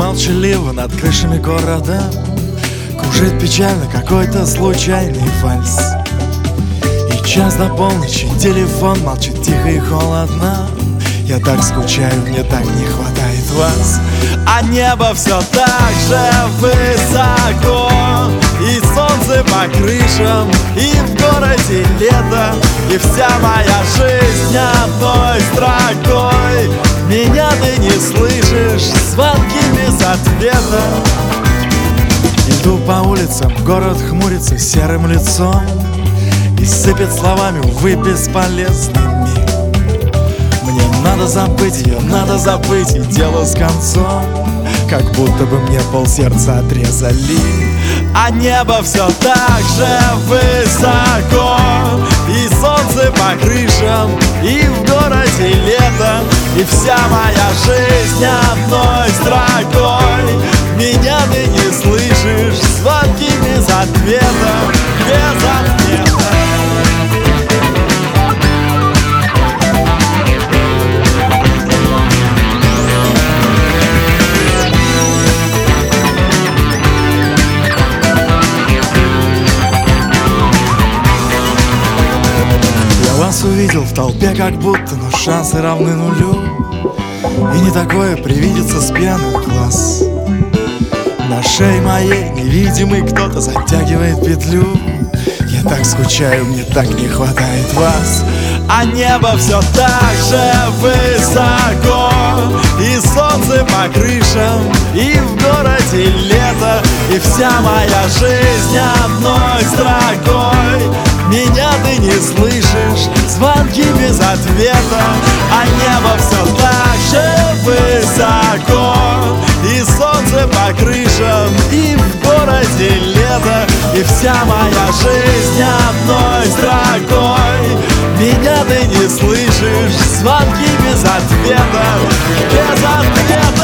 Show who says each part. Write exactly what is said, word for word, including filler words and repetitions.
Speaker 1: молчаливо над крышами города кружит печально какой-то случайный вальс. И час до полночи телефон молчит тихо и холодно. Я так скучаю, мне так не хватает вас. А небо все так же высоко, и солнце по крышам, и в городе лето, и вся моя жизнь одной строкой. Меня ты не слышишь, звонки без ответа. Иду по улицам, город хмурится серым лицом и сыпет словами, увы, бесполезными. Мне надо забыть ее, надо забыть, и дело с концом. Как будто бы мне полсердца отрезали. А небо все так же высоко, и солнце по крышам, и в городе лето, и вся моя жизнь одной строкой. Меня ты не слышишь, звонки без ответа, без ответа. Вас увидел в толпе как будто, но шансы равны нулю. И не такое привидится с пьяных глаз. На шее моей невидимый кто-то затягивает петлю. Я так скучаю, мне так не хватает вас. А небо все так же высоко, и солнце по крышам, и в городе лето, и вся моя жизнь одной строкой. Меня ты не слышишь, звонки без ответа. А небо все так же высоко, и солнце по крышам, и в городе лето, и вся моя жизнь одной строкой. Меня ты не слышишь, звонки без ответа, без ответа.